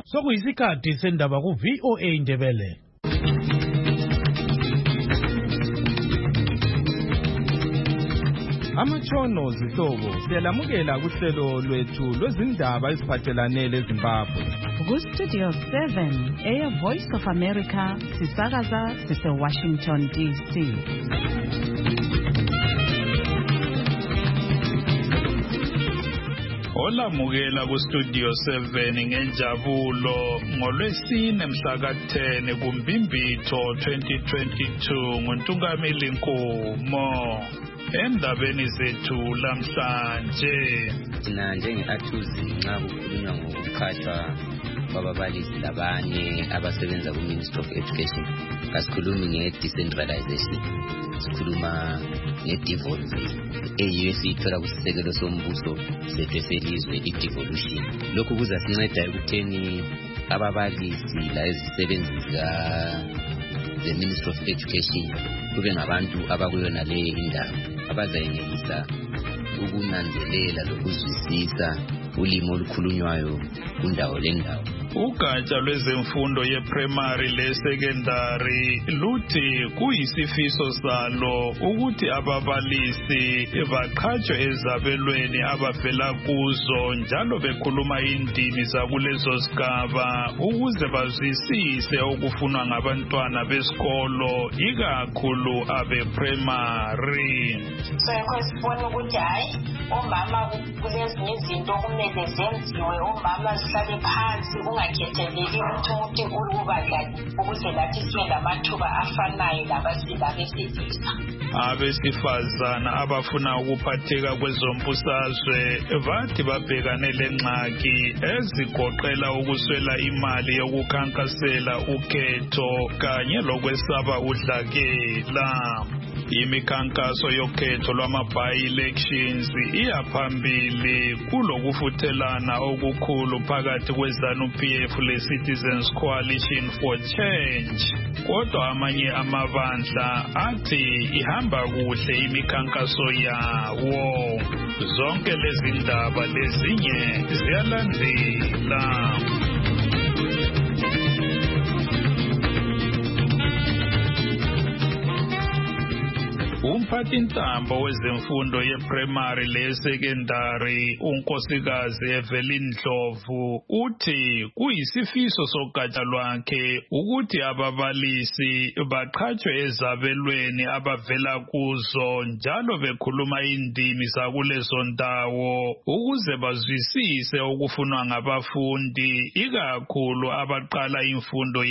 sokuyisikhathi sendaba ku-VOA Indebele. Amatshono zihlobo siyalamukela kuhlelo lwethu lwezindaba eziphathelane leZimbabwe. Ku-Studio 7 Air Voice of America sisakaza sise-Washington DC. Olamukela ku-Studio 7 ngenjabulo ngolwesine mhla ka-10 kuMbimbitho 2022 nguNtungameli Nkomo. Endabeni zethu lamhlanje thina njenge-Athuzi nxa kukhulunywa ngokukhathwa kwababalisi labanye abasebenza ku-Ministry of Education, asikhulumi nge-decentralization, sikhuluma nge-devolution eyiyo esiyithola kusisekelo sombuso sethu eselizwe, i-devolution. Lokhu kuzasinceda ekutheni ababalisi la ezisebenzi the Ministry of Education kube ngabantu abakuyona le indawo abazayenelisa ukunanzelela lokuzwisisa ulimi olukhulunywayo kundawo lendawo. Ugatsha lwezemfundo ye-primary le-secondary luthi kuyisifiso salo ukuthi ababalisi baqhatshwe ezabelweni abavela kuzo njalo bekhuluma indimi zakulezo sigaba ukuze bazwisise okufunwa ngabantwana besikolo ikakhulu abe-primary. So sibona ukuthi hayi omama kulezinye izinto kumele zenziwe, omama zihlale phansi ungakhetheleli ukuthi ukubadlali ukuze lathi sibe lamathuba afanayo labesilisa. Abesifazana abafuna ukuphatheka kwezombusazwe bathi babhekane lengxaki ezigoqela ukuswela imali yokukhankasela ukhetho kanye lokwesaba udlakela. Imikhankaso yokhetho lwama-by-elections iyaphambili kulokufuthelana okukhulu phakathi kweZANU-PF le-Citizens Coalition for Change. Kodwa amanye amabandla athi ihamba kuhle imikhankaso yawo. Zonke lezi ndaba lezinye ziyalandela. Umphathintambo wezemfundo ye-primary le-secondary unkosikazi Evelyn Ndlovu uthi kuyisifiso sogatsha lwakhe ukuthi ababalisi baqhatshwe ezabelweni abavela kuzo njalo bekhuluma indimi zakulezo ndawo ukuze bazwisise okufunwa ngabafundi ikakhulu abaqala imfundo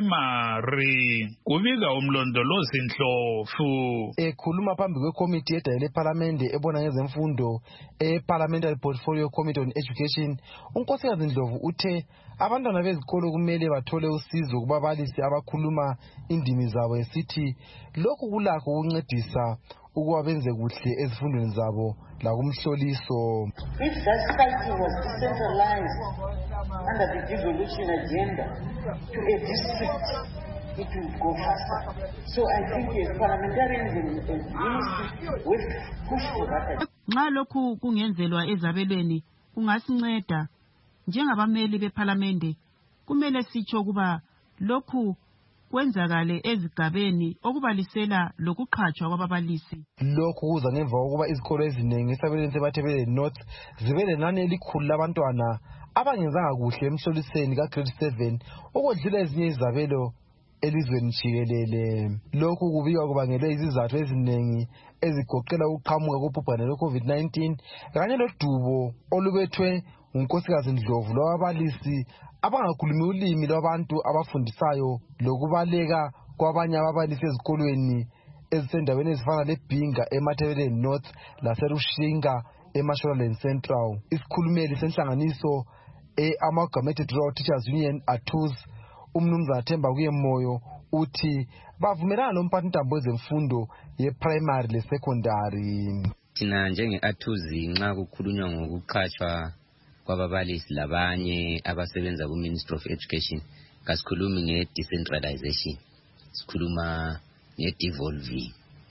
ye-primary. Kubika umlondolozi Ndlovu. Khuluma phambi kwekomiti yedale leParliament ebona ngezemfundo Parliamentary Portfolio Committee on Education, unkosikazi Ndlovu uthe abantwana bezikolo kumele bathole usizo kubabalisi abakhuluma indimi zabo esithi lokhu kulakho ukuncedisa ukuba benze kuhle ezifundweni zabo lakumhloliso. If that culture was decentralized under the devolution agenda to a district, it will go faster. So I think parliamentarianism and ministry will push for that. Nxa lokhu kungenzelwa ezabelweni kungasinceda njengabameli beParliament. Kumele sitsho kuba lokhu kwenzakale ezigabeni okubalisela lokuqhatshwa kwababalisi. Lokhu kuza ngemva kokuba izikolo eziningi esabelweni seMathebele North zibe lenani elikhulu labantwana abangenzanga kuhle emhloliseni ka-grade 7 okwedlula ezinye izabelo elizweni jikelele. Lokhu kubikwa kubangelwe izizathu eziningi ezigoqela ukuqhamuka kobhubhane lwe-COVID-19 kanye lodubo olubethwe unkosikazi Ndlovu lwababalisi abangakhulumi ulimi lwabantu abafundisayo lokubaleka kwabanye ababalisi ezikolweni ezisendaweni ezifana leBhinga eMathebele North laseRushinga eMashonaland Central. Isikhulumeli senhlanganiso Amalgamated Rural Teachers Union Athuzi umnumzana Themba Kuyemoyo uthi bavumelana lomphathintambo wezemfundo ye-primary le-secondary. Thina njenge-Athuzi nxa kukhulunywa ngokuqhatshwa kwababalisi labanye abasebenza ku-Ministry of Education, kasikhulumi nge-decentralization, sikhuluma nge-devolving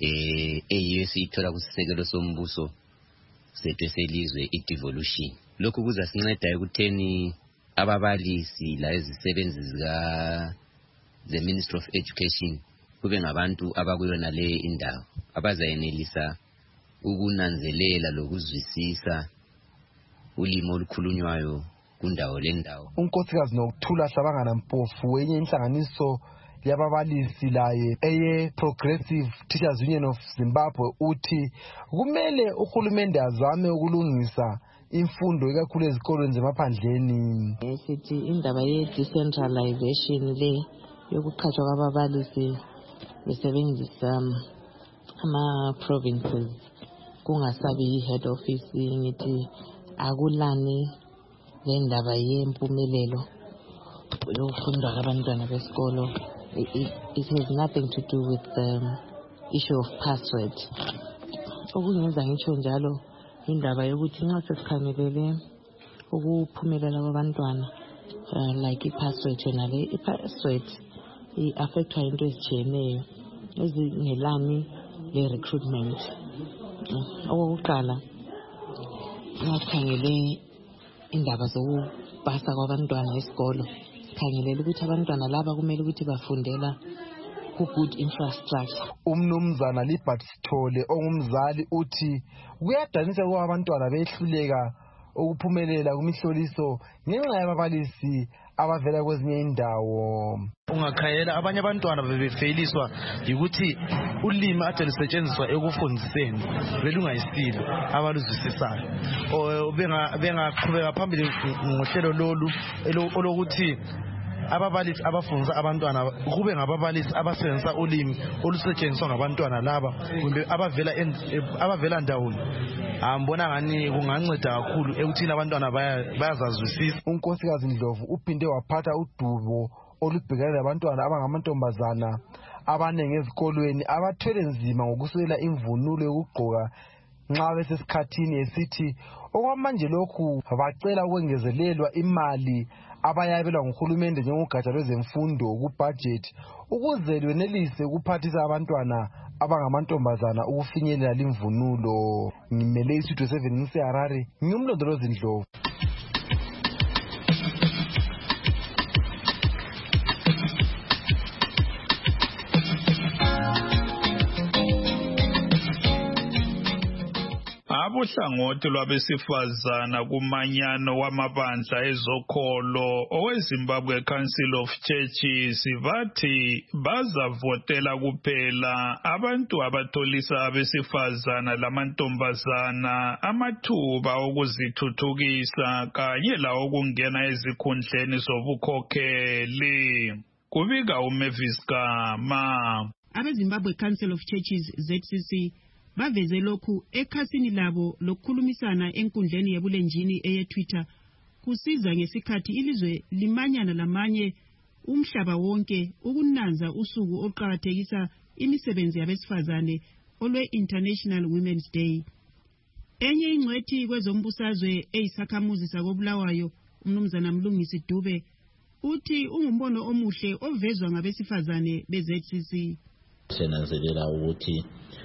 eyiyo esiyithola kusisekelo sombuso sethu eselizwe, i-devolution. Lokhu kuzasinceda ekutheni ababalisi la ezisebenzi zika the Ministry of Education kube ngabantu abakuyona le indawo abazayenelisa ukunanzelela lokuzwisisa ulimo olukhulunywayo kundawo lendawo. Unkosikazi Nokuthula Hlabangana Mpofu wenye inhlanganiso yababalisi laye eye Progressive Teachers Union of Zimbabwe uthi kumele uhulumende azame ukulungisa imfundo ikakhulu ezikolweni zemaphandleni. Sithi indaba ye decentralization le yokuqhatshwa kwababalisi besebenzisa ama provinces kungasabi head office ngithi akulani le ndaba yempumelelo yokufunda kwabantwana besikolo. It has nothing to do with the issue of pass rate. Okungenza ngitsho njalo indaba yokuthi nxa sesikhangelele ukuphumelela kwabantwana like i-pass rate yona le i-pass rate i-affectwa into ezitshiyeneyo ezingelani le-recruitment. Okokuqala nxa sikhangele indaba zokupasa kwabantwana esikolo sikhangelela ukuthi abantwana laba kumele ukuthi bafundela ku-good infrastructure. Umnumzana Libert Sithole ongumzali uthi kuyadanisa ukuba abantwana behluleka ukuphumelela kumihloliso ngenxa yababalisi abavela kwezinye indawo. Ungakhayela abanye abantwana bebefeyiswa ukuthi ulimi ade lisetshenziswa ekufundiseni belungayisilo abaluzwisisayo bengaqhubeka phambili ngohlelo lolu olokuthi ababalisi abafundisa abantwana kube ngababalisi abasebenzisa ulimi olusetshenziswa ngabantwana laba kumbe abavela ndawoni. Ambona ngani kunganceda kakhulu ekuthini abantwana bayazazwisisa. Unkosikazi Ndlovu uphinde waphatha udubo olubhekana labantwana abangamantombazana abanengi ezikolweni abathwele nzima ngokuswela imvunulo yokugqoka nxa besesikhathini esithi okwamanje lokhu bacela ukwengezelelwa imali abayabelwa nguhulumende njengogatsha lwezemfundo ku-budget ukuze lwenelise ukuphathisa abantwana abangamantombazana ukufinyelela limvunulo. Ngimele isitho 7 ngiseHarare, ngimlondolozi Ndlovu. Uhlangothi lwabesifazana kumanyano wamabandla ezokholo oweZimbabwe Council of Churches bathi bazavotela kuphela abantu abatholisa abesifazana lamantombazana amathuba okuzithuthukisa kanye lawo kungena ezikhundleni zobukhokheli. Kubika uMavis Gama. AbeZimbabwe Council of Churches ZCC baveze lokhu ekhasini labo lokukhulumisana enkundleni yebulenjini eye-Twitter kusiza ngesikhathi ilizwe limanyana lamanye umhlaba wonke ukunanza usuku oqhakathekisa imisebenzi yabesifazane olwe-International Women's Day. Enye ingcwethi kwezombusazwe eyisakhamuzi sakobulawayo umnumzana Mlungisi Dube uthi ungumbono omuhle ovezwa ngabesifazane be-ZCC. Senanzelela ukuthi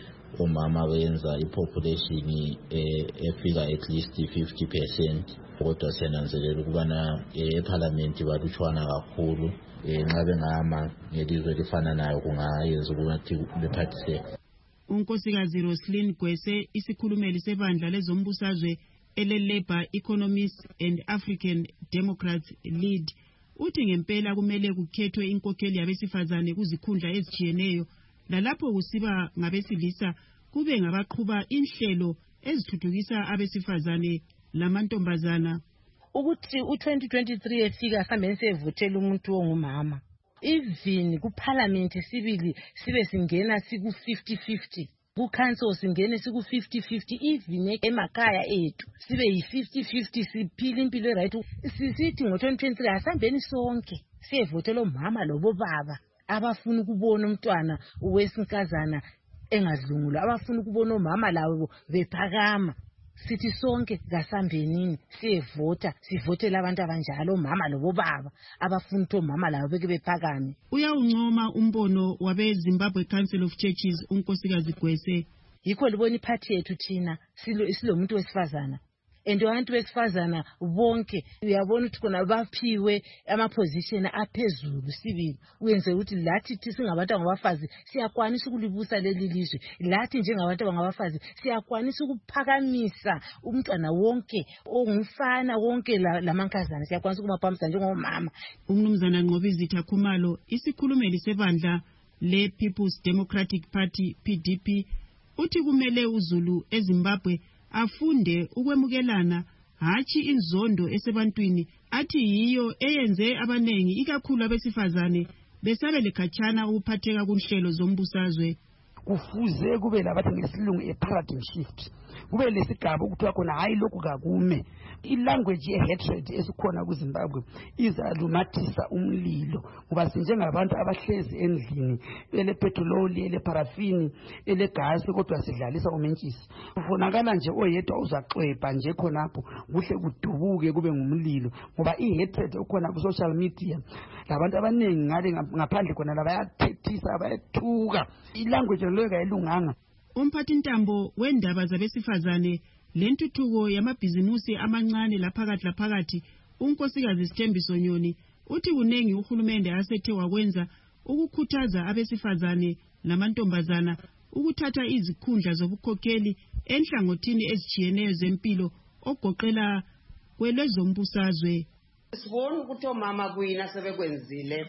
umama wenza ipopulation efika at least 50%, kodwa senanzelela ukubana eParliament balutshwana kakhulu. Nxa bengama ngelizwe lifana nayo kungayenza ukuthi bephathiseke. Unkosikazi Roslyn Gwese isikhulumeli sebandla lezombusazwe ele-Labour Economists and African Democrats Lead uthi ngempela kumele kukhethwe inkokheli yabesifazane kuzikhundla ezijiyeneyo lalapho kusiba ngabesilisa kube ngabaqhuba inhlelo ezithuthukisa abesifazane lamantombazana. Ukuthi u2023 efika hambeni sevotela umuntu ongumama even kuParliament sibili sibe singena siku 50-50, kuCouncil singene siku 50-50, even emakhaya ethu sibe yi50-50, siphila impilo eright. Sisithi ngo2023 asambeni sonke siyevotela umama lobobaba abafuna ukubona umntwana owesinkazana engadlungulwa, abafuna ukubona omama lawo bephakama. Sithi sonke kasambenini siyevota, sivotela abantu abanjalo omama lobobaba abafuna ukuthi omama lawo beke bephakame. Uyawuncoma umbono wabeZimbabwe Council of Churches unkosikazi Gwese. Yikho libona iphathi yethu thina silomuntu wesifazana and abantu besifazana bonke uyabona ukuthi khona baphiwe ama-position aphezulu sibili uyenze ukuthi lathi singabantu abangabafazi siyakwanisa ukulibusa leli lizwe, lathi njengabantu abangabafazi siyakwanisa ukuphakamisa umntwana wonke ongumfana wonke lamankazana siyakwanisa ukumaphamisa njengomama. Umnumzana Nqobizitha Khumalo, isikhulumeli sebandla le-People's Democratic Party PDP, uthi kumele uZulu eZimbabwe afunde ukwemukelana hatshi inzondo esebantwini athi yiyo eyenze abanengi ikakhulu abesifazane besabele khatshana ukuphatheka kunhlelo zombusazwe. Kufuze kube labathi ngesilungu paradigm shift, kube lesigaba ukuthiwa khona hayi lokhu kakume. I-language ye-hatred esikhona kuZimbabwe izalumathisa umlilo ngoba sinjengabantu abahlezi endlini elepetroli, eleparafini, elegasi kodwa sidlalisa umentshisi. Kufonakala nje oyedwa uzaxwebha nje khonapho kuhle kudubuke kube ngumlilo ngoba i-hatred okhona ku-social media labantu abaningi ngale ngaphandle khona labayathethisa bayathuka. I-language leyo kayilunganga. Umphathintambo wendaba zabesifazane lentuthuko yamabhizimusi amancane laphakathi unkosikazi Sithembiso Nyoni uthi kunengi uhulumende asethe wakwenza ukukhuthaza abesifazane namantombazana ukuthatha izikhundla zobukhokheli enhlangothini ezijiyeneyo zempilo ogoqela kwelezombusazwe. Sibona ukuthi omama kuyina sebekwenzile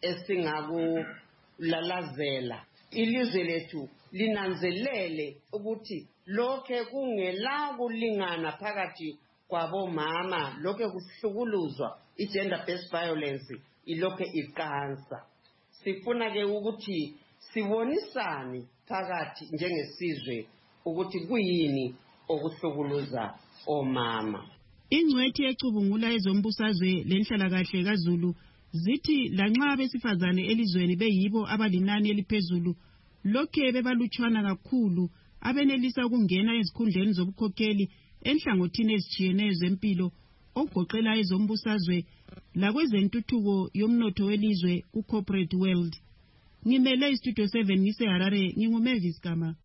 esingakulalazela. Ilizwe lethu linanzelele ukuthi lokhe kungela kulingana phakathi kwabomama, lokhe kuhlukuluzwa i-gender based violence ilokhe iqansa. Sifuna ke ukuthi sibonisane phakathi njengesizwe ukuthi kuyini okuhlukuluza omama. Ingcwethi ecubungula ezombusazwe lenhlalakahle kaZulu zithi lanxa abesifazane elizweni beyibo abalinani eliphezulu lokhe bebalutshwana kakhulu abenelisa ukungena ezikhundleni zobukhokheli enhlangothini ezijiyeneyo zempilo ogoqela ezombusazwe lakwezentuthuko yomnotho welizwe ku-corporate world. Ngimele istudio 7 ngiseHarare, nginguMavis Gama.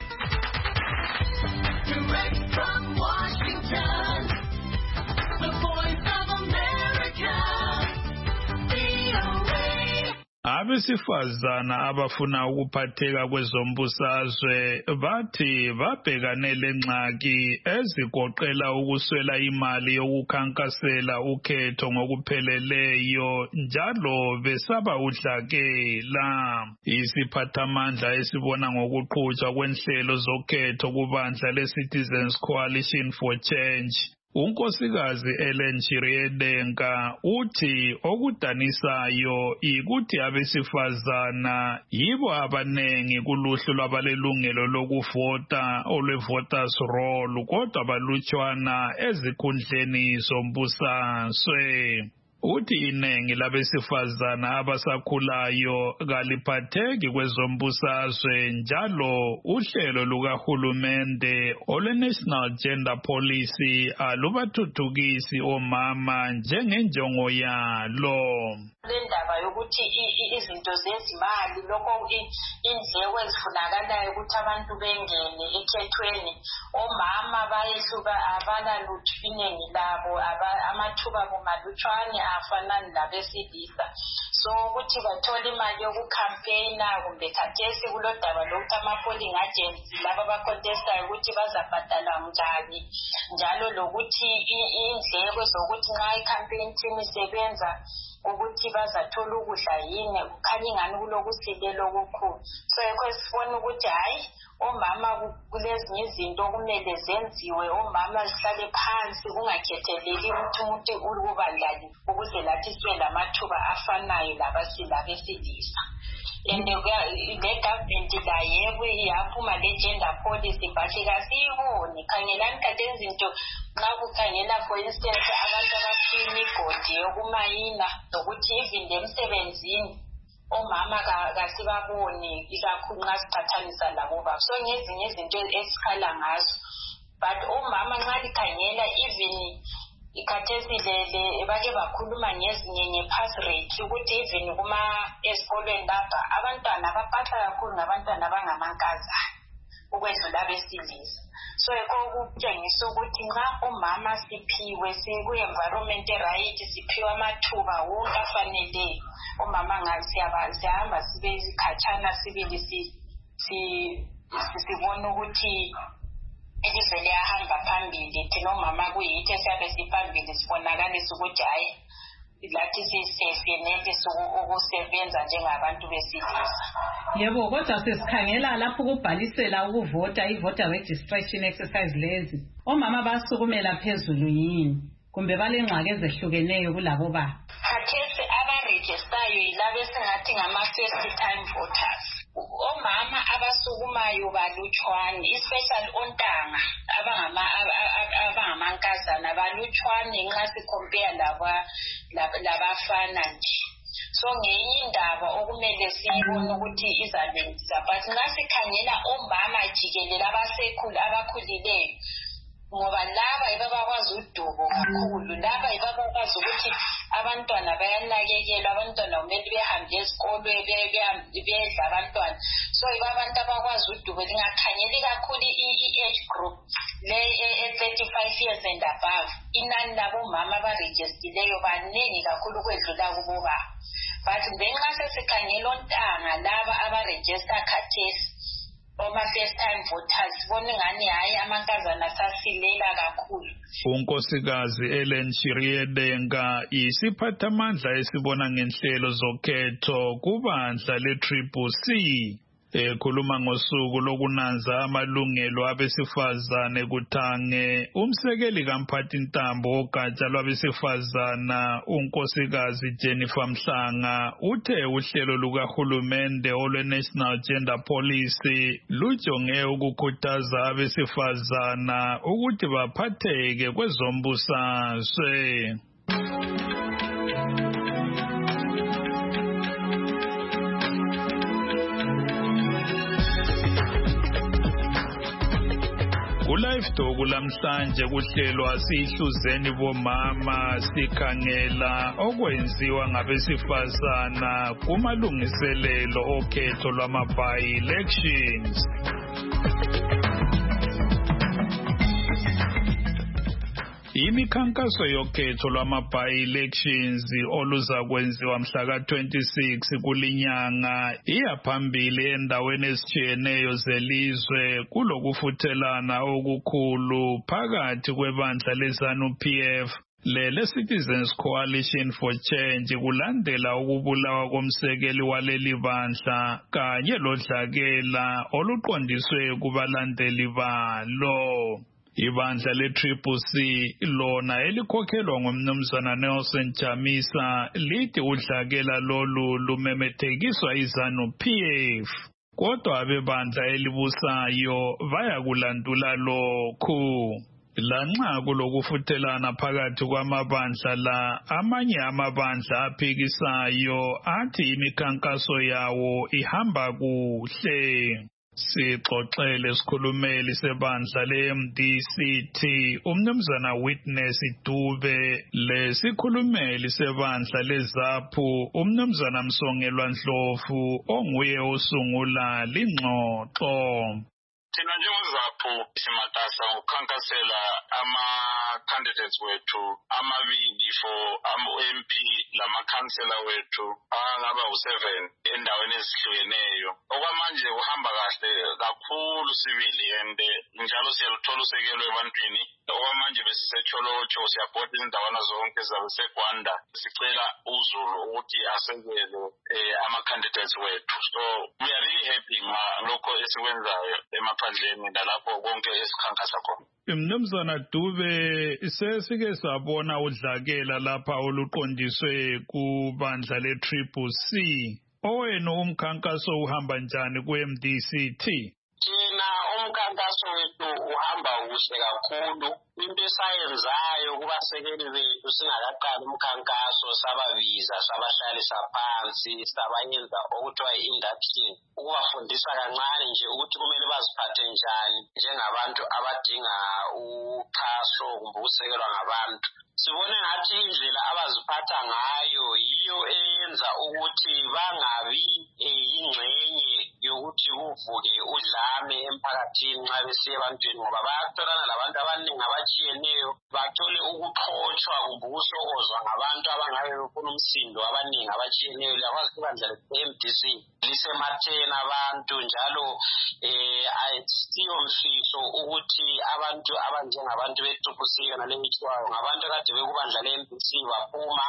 Direct from Washington, the Voice of America, VOA. Abesifazana abafuna ukuphatheka kwezombusazwe bathi babhekane lengxaki ezigoqela ukuswela imali yokukhankasela ukhetho ngokupheleleyo njalo besaba udlakela. Isiphathamandla esibona ngokuqhutshwa kwenhlelo zokhetho kubandla le-Citizens Coalition for Change unkosikazi Ellen Chiriyedenka uthi okudanisayo ikuthi abesifazana yibo abanengi kuluhlu lwabalelungelo lokuvota olwe-voters roll kodwa balutshwana ezikhundleni zombusazwe. Uthi inengi labesifazana abasakhulayo kaliphatheki kwezombusazwe njalo uhlelo lukahulumende olwe-National Gender Policy alubathuthukisi omama njengenjongo yalo. Lendaba yokuthi izinto zezimali lokho indleko ezifunakalayo ukuthi abantu bengene ekhethweni omama bayehluka abalalutho iningi labo amathuba kumalutshwane afanani labesilisa so ukuthi bathola imali yokukhampeyina kumbe khathesi kulodaba lokuthi ama-polling agents laba abacontestayo ukuthi bazabhadala njani njalo lokuthi indleko zokuthi nxa i-campaign team isebenza ukuthi bazathola ukudla yini kukhanya ingani kulokusilela okukhulu so yekho sifona ukuthi hayi omama kulezinye izinto kumele zenziwe omama zihlale phansi kungakhetheleli ukuthi umuntu ukubandlali ukuze lathi sibe lamathuba afanayo labesilisa and le government la yebo iyaphuma le-gender policy but kasiyiboni khangelani kade izinto nxa kukhangela for instance abantu abaphiwa imigodi yokumayina nokuthi even emsebenzini omama kasibaboni ikakhulu nxa siqhathanisa labo babo so ngezinye izinto esikhala ngazo but omama nxa likhangela even ikhathesi bake bakhuluma ngezinye pass rate ukuthi even esikolweni lapha abantwana abapasa kakhulu ngabantwana abangamankazana ukwedlula abesilisa. So kutshengisa ukuthi nxa umama siphiwe siku-environment right, siphiwe amathuba wonke afaneleyo, umama siyahamba sibe khatshana sibili sibona ukuthi ilizwe liyahamba phambili. Thina omama kuyithi esiyabe siphambili sibonakalisa ukuthi hayi lathi siyenelisa ukusebenza njengabantu besilisa. Yebo, kodwa sesikhangela lapho ukubhalisela ukuvota, i-voter registration exercise lezi, omama basukumela phezulu yini kumbe balengxaki ezehlukeneyo kulabo baba? Khathesi abarejistayo yilabo esingathi ngama-first time voters. Omama abasukumayo balutshwane, especially ontanga abangamankazana balutshwane nxa sikompare labafana nje. So ngenye indaba okumele siyibone ukuthi izalenzisa, but nxa sikhangela omama jikelele abakhulileyo, ngoba laba yibo abakwazi udubo kakhulu, laba yibo abakwazi ukuthi abantwana bayanakekelwa, abantwana kumele behambe esikolo bedla abantwana. So yibo abantu abakwazi udubo. Lingakhangeli kakhulu i-age group le 35 years and above, inani labomama abarejistileyo baningi kakhulu kwedlula kubobaba. But ngenxa sesikhangela ontanga laba abarejista khathesi, first time voters, sibona ngani hayi amankazana asasilela kakhulu. uNkosikazi Ellen Shiriedenga isiphathamandla esibona ngenhlelo zokhetho kubandla le-CCC, ekhuluma ngosuku lokunanza amalungelo abesifazane kuThange. Umsekeli kaMphathintambo wogatsha lwabesifazana uNkosikazi Jennifer Mhlanga uthe uhlelo lukahulumende olwe-National Gender Policy lujonge ukukhuthaza abesifazana ukuthi baphatheke kwezombusazwe. Live Talk lamhlanje kuhlelwa sihluzeni bomama sikhangela okwenziwa ngabesifazana kumalungiselelo okhetho lwama-by-elections. Imikhankaso yokhetho lwama-by-elections oluzakwenziwa mhla ka-26 kulinyanga iyaphambili endaweni ezitshiyeneyo zelizwe kulokufuthelana okukhulu phakathi kwebandla le-ZANU-PF le-Citizens Coalition for Change kulandela ukubulawa komsekeli waleli bandla kanye lodlakela oluqondiswe kubalandeli balo. Ibandla le-CCC lona elikhokhelwa ngumnumzana Nelson Chamisa lithi udlakela lolu lumemethekiswa iZANU-PF, kodwa abebandla elibusayo bayakulandula lokhu. Lanxa kulokufuthelana phakathi kwamabandla la, amanye amabandla aphikisayo athi imikhankaso yawo ihamba kuhle. Sixoxele sikhulumeli sebandla le-MDCT umnumzana Witness Dube lesikhulumeli sebandla leZAPHU umnumzana Msongelwa Ndlovu onguye osungula lingxoxo. Thina njengoZAPHU simatasa ukukhankasela ama-candidates wethu amabili for ama-MP lamakhansela wethu angaba u-7 endaweni ezihlukeneyo. Okwamanje kuhamba kahle kakhulu sibili and njalo siyaluthola usekelo ebantwini. Okwamanje besisetsholotho siyabhoda izindawana zonke zabeseGwanda sicela uZulu ukuthi asekele ama-candidates wethu. So we are really happy ngalokho esikwenzayo emaphandleni nalapho konke esikhankasa khona. Mnumzana Dube, sesike sabona udlakela lapha oluqondiswe kubandla le-CCC. Owenu umkhankaso uhamba njani ku-MDCT? Thina umkhankaso wethu uhamba kuhle kakhulu. Into esayenzayo kubasekeli bethu singakaqali umkhankaso sababiza sabahlalisa phansi sabayenza okuthiwa i-induction, ukubafundisa kancane nje ukuthi kumele baziphathe njani njengabantu abadinga uxhaso kumbe ukusekelwa ngabantu. Sibone ngathi indlela abaziphatha ngayo yiyo eyenza ukuthi bangabi ingxenye yokuthi kuvuke udlame emphakathini. emphakathini nxa besiya ebantwini ngoba bayatholana labantu abaningi abatshiyeneyo bathole ukuxotshwa kumbe ukusokozwa ngabantu abangabe befuna umsindo abaningi abatshiyeneyo. Liyakwazi ibandla le-MDC lisematheni abantu njalo ayisiyomfiso ukuthi abantu abanjengabantu beTukusika nalemichwayo ngabantu akade bekubandla le-MDC baphuma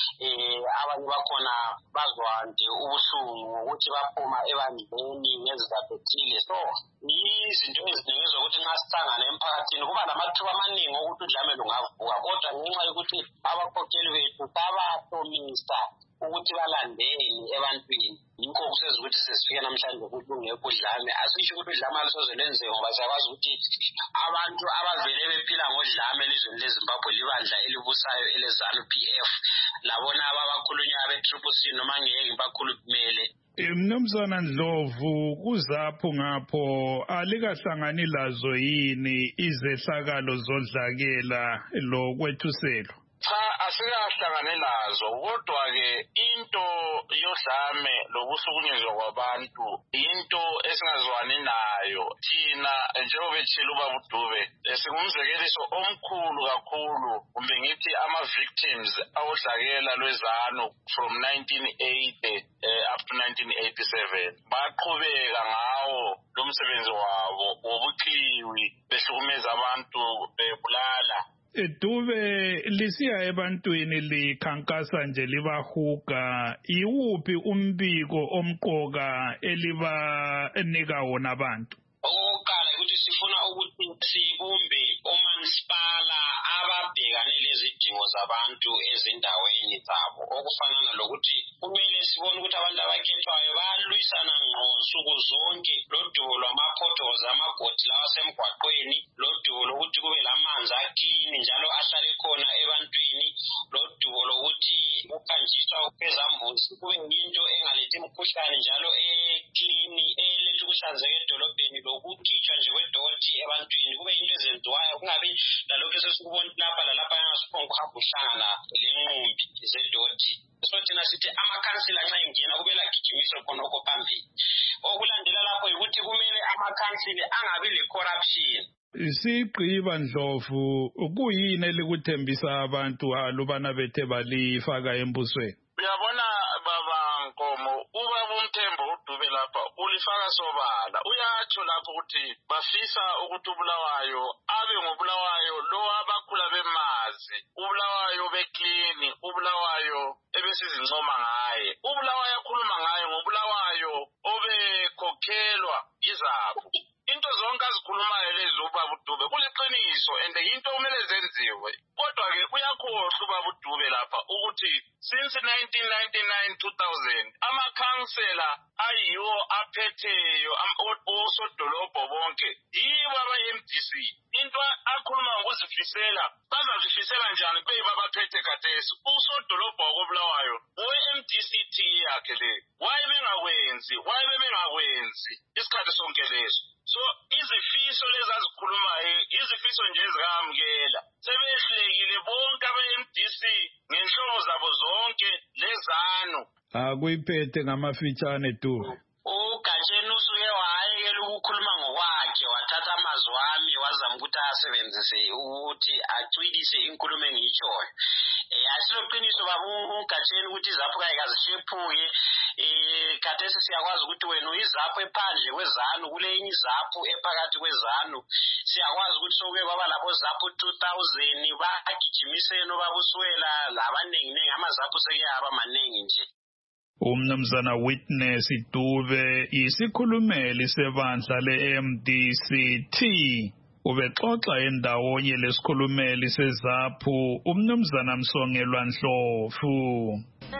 abanye bakhona bazwande ubuhlungu ukuthi baphuma ebandleni ngezizathu ezithile. So izinto eziningi zokuthi nxa sihlangana emphakathini kuba lamathuba amaningi okuthi udlame lungavuka, kodwa ngenxa yokuthi abakhokheli bethu babahlomisa ukuthi balandeni ebantwini, yikho kusenza ukuthi sesifike namhlanje ukuthi kungekho udlame. Asisho ukuthi udlame alusoze lwenzeke ngoba siyakwazi ukuthi abantu abavele bephila ngodlame elizweni leZimbabwe libandla elibusayo ele-ZANU-PF labona abakhulunywa be-CCC noma ngeke bakhulumele. Mnumzana Ndlovu, kuzapho ngapho alikahlangani lazo yini izehlakalo zodlakela lokwethuselo? Cha, asikahlangane lazo, kodwa-ke into yodlame lokuhlukunyezwa kwabantu into esingazwani nayo. Thina njengoba etshilo uBaba uDube singumzekeliso omkhulu kakhulu, kumbe ngithi ama-victims awodlakela lweZANU from 1980 up to 1987 baqhubeka ngawo lo msebenzi wabo wobuqiwi behlukumeza abantu bebulala. Dube lisiya ebantwini likhankasa nje libahuga, iwuphi umbiko omqoka elibanika wona abantu? Okokuqala ukuthi sifuna ukuthi sibumbe omansipala ababhekane lezidingo zabantu ezindaweni zabo, okufanana lokuthi kumele sibone ukuthi abantu abakhethwayo bayalwisana ngqo nsuku zonke lodubo lwama-potholes amagodi lawa asemgwaqweni, lodubo lokuthi kube lamanzi aklini njalo ahlale khona ebantwini, lodubo lokuthi kuhanjiswa kwezambuzi kube yinto engalethi imikhuhlane njalo eklini eletha ukuhlanzeka edolobheni, lokukhitshwa nje kwedoti ebantwini kube yinto ezenziwayo, kungabi lalokhu esesikubona lapha lalapha engasiphonga ukuhamba uhlangana lenqumbi zedoti. So thina sithi amakhansila nxa engena kumele agijimise khonokho phambili. Okulandela lapho yikuthi kumele amakhansila angabi le-corruption. Sigqiba Ndlovu, kuyini elikuthembisa abantu alubana bethe balifaka embusweni? Uyabona baba Nkomo, ubaba uMthembu uDube lapha ulifaka sobala. Uyatsho lapho ukuthi bafisa ukuthi uBulawayo abe ngobulawayo lo abakhula bemazi, uBulawayo beklini, uBulawayo ebesizincoma ngaye. uBulawayo akhuluma ngaye ngobulawayo obekhokhelwa izabo. Into zonke azikhulumayo lezi uBaba uDube kuliqiniso and into kumele zenziwe. Kodwa-ke uyakhohlwa uBaba uDube lapha ukuthi since 1999-2000 amakhansela ayiwo aphetheyo osodolobho bonke yibo aba-MDC. Into akhuluma ngokuzifisela bazazifisela njani beyibo abaphethe khathesi? Usodolobho wakoBulawayo we-MDCT yakhe le wayebengakwenzi isikhathi sonke leso. So izifiso lezi azikhulumayo izifiso nje ezikamukela, sebehlekile bonke aba-MDC ngenhlobo zabo zonke leZANU. Akuyiphethe ngamafitshane tu. uGatsheni usuke wayekela ukukhuluma ngokwakhe wathatha amazwi ami wazama ukuthi asebenzise ukuthi acwilise inkulumo engiyitshoyo. Asiloqiniso baba uGatsheni ukuthi izapho kanye kazishephuke. Khathesi siyakwazi ukuthi wena uyizapho ephandle kweZANU kule enye izapho ephakathi kweZANU. Siyakwazi ukuthi sokuke kwaba labo zapho 2000 bagijimiseni obabuswela labanengi amazapho sekuyaba maningi nje. Umnumzana Witness Dube isikhulumeli sebandla le-MDCT ubexoxa endawonye lesikhulumeli seZAPHU umnumzana Msongelwa Ndlovu.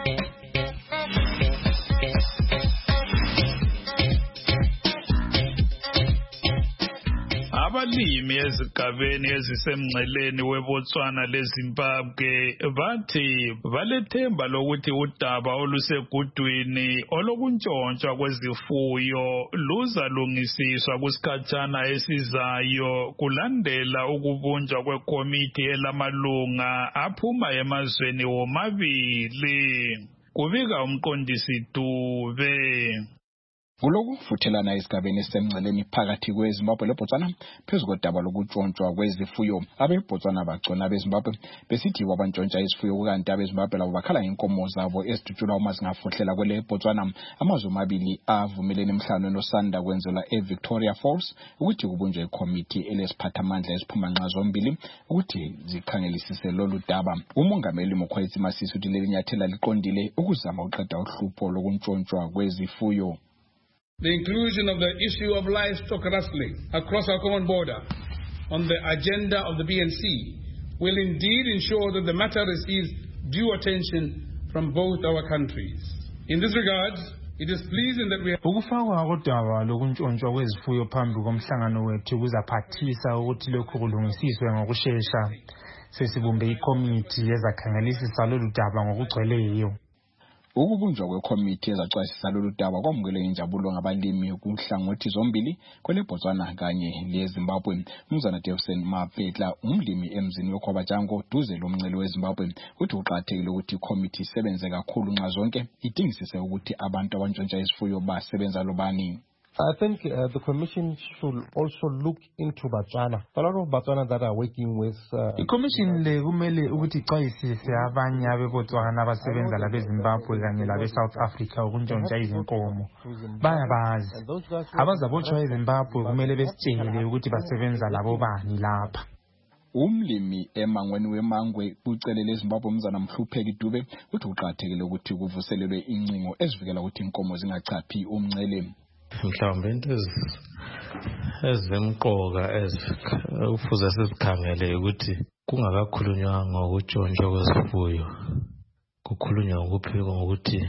Abalimi ezigabeni ezisemngceleni weBotswana leZimbabwe bathi balethemba lokuthi udaba olusegudwini olokuntshontshwa kwezifuyo luzalungisiswa kusikhatshana esizayo kulandela ukubunjwa kwekomiti elamalunga aphuma emazweni womabili, kubika umqondisi Dube. Kuloku futhelana esigabeni esemngceleni phakathi kweZimbabwe leBotswana phezu kodaba lokutshontshwa kwezifuyo. AbeBotswana bagcona beZimbabwe besithi wabantshontsha izifuyo kanti abeZimbabwe labo bakhala inkomo zabo ezidutshulwa uma zingafohlela kwele Botswana. Amazwe amabili avumelene emhlangano nosanda kwenzelwa eVictoria Falls ukuthi kubunjwe ikomiti elesiphathamandla esiphuma nxa zombili ukuthi zikhangelisise lolu daba. Umongameli Mokgweetsi Masisi uthi leli nyathela liqondile ukuzama uqeda uhlupho lokuntshontsha kwezifuyo. The inclusion of the issue of livestock rustling across our common border on the agenda of the BNC will indeed ensure that the matter receives due attention from both our countries. In this regard, it is pleasing that we have ukufakwa kodaba lokuntshontsha kwezifuyo phambi komhlangano wethu kuzaphathisa ukuthi lokhu kulungisiswe ngokusheshsha. Sesibumbe ikomiti ezakhangelisisa lolu daba ngokugcweleyo. Ukubunjwa kwekomiti ezacwasisa lolu daba kwamukele injabulo ngabalimi kuhlangothi zombili kwele Botswana kanye leZimbabwe. Mzana Davison Mapetla umlimi emzini weKhwabajango duze lomncele weZimbabwe uthi uqathekile ukuthi ikomiti isebenze kakhulu nxa zonke idingisise ukuthi abantu abantshontsha izifuyo basebenza lobani. I think the Commission should also look into Botswana. A lot of Botswana that are working with... Commission le kumele ukuthi ixwayisise abanye abeBotswana abasebenza labeZimbabwe kanye labe-South Africa ukuntshontsha izinkomo. Bayabazi. Abazabotshwa eZimbabwe kumele besitshele ukuthi basebenza labo bani lapha. Umlimi emangweni wemangwe ucelele eZimbabwe Mzana Mhlupheki Dube uthi uqathekile ukuthi kuvuselelwe incingo ezivikela ukuthi inkomo zingachaphi umncele. Mhlawumbe into ezimqoka ufuze sizikhangele ukuthi kungakakhulunywa ngokuntshontsha kwezifuyo, kukhulunywa ngokuthi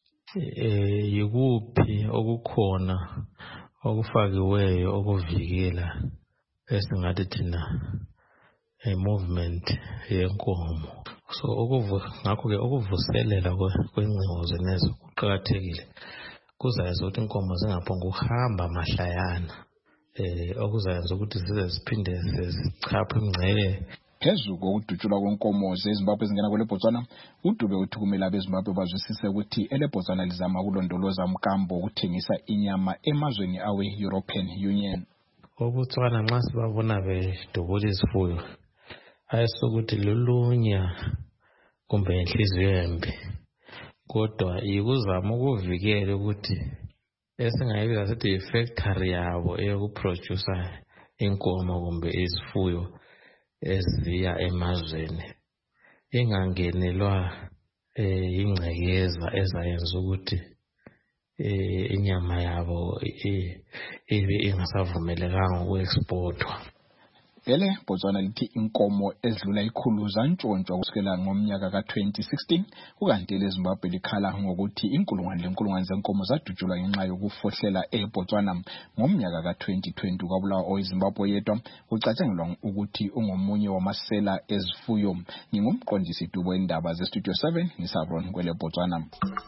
yikuphi okukhona okufakiweyo okuvikela esingathi thina movement yenkomo. So ngakho ke ukuvuselela kwencingo zenezo kuqakathekile. Kuzayenza ukuthi inkomo zingaphonga ukuhamba mahlayana okuzayenza ukuthi zize ziphinde zichaphe imngcele. Phezu kokudutshulwa kwenkomo zeZimbabwe ezingena kwele Botswana, uDube uthi kumele abeZimbabwe bazwisise ukuthi ele Botswana lizama ukulondoloza umkambo wokuthengisa inyama emazweni awe-European Union. OBotswana nxa sibabona bedubula izifuyo ayisokuthi lulunya kumbe inhliziyo embi, kodwa ikuzama ukuvikela ukuthi esingayibiza sithi ifactory yabo eyokuproducer inkomo kumbe izifuyo eziya emazweni ingangenelwa ingcekeza ezayenza ukuthi inyama yabo ibe ingasavumelekanga ukuexportwa. Ele Botswana lithi inkomo ezidlula 100 zantshontsha kusukela ngomnyaka ka2016 ukanti leZimbabwe likhala ngokuthi inkulungwane zenkomo zadutshulwa ngenxa yokufohlela eBotswana ngomnyaka ka2020 kwabulawa oweZimbabwe yedwa ucatshangelwa ukuthi ungomunye wamasela ezifuyo. Ngingumqondisi Dubo indaba zeStudio 7 ngisabron kwele Botswana.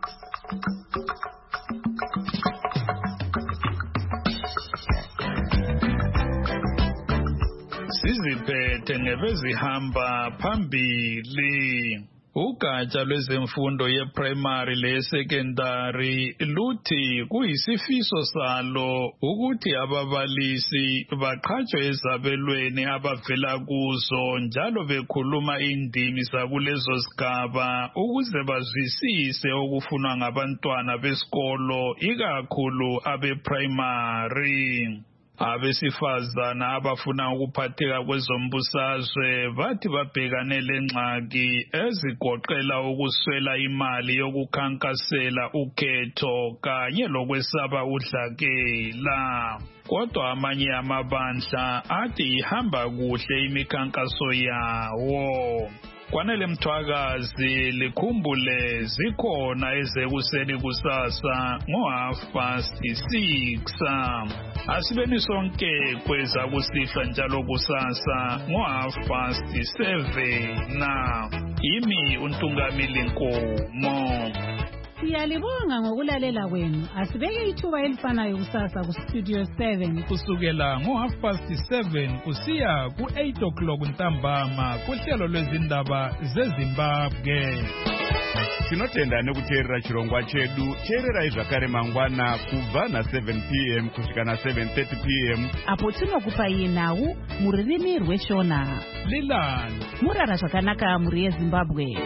Siziphethe ngebezihamba phambili. Ugatsha lwezemfundo ye-primary le-secondary luthi kuyisifiso salo ukuthi ababalisi baqhatshwe ezabelweni abavela kuzo njalo bekhuluma indimi zakulezo zigaba ukuze bazwisise okufunwa ngabantwana besikolo ikakhulu abe-primary. Abesifazana abafuna ukuphatheka kwezombusazwe bathi babhekane lengxaki ezigoqela ukuswela imali yokukhankasela ukhetho kanye lokwesaba udlakela. Kodwa amanye amabandla athi ihamba kuhle imikhankaso yawo. Kwanele Mthwakazi likhumbule zikhona ezekuseni kusasa ngo6:30. Asibeni sonke kweza kusihla njalo kusasa ngo7:30. Yimi uNtungamili Nkomo. Siyalibonga ngokulalela kwenu. Asibeke ithuba elifanayo kusasa ku Studio 7 kusukela ngo7:30 kusiya ku8 o'clock ntambama kuhlelo lwezindaba zeZimbabwe. tinotenda nekuteerera chirongwa chedu. Teererai zvakare mangwana kubva na7 p.m. kusvika na7:30 p.m. apo tinokupai nhau mururimi rweshona. Lilan murara zvakanaka muri yeZimbabwe.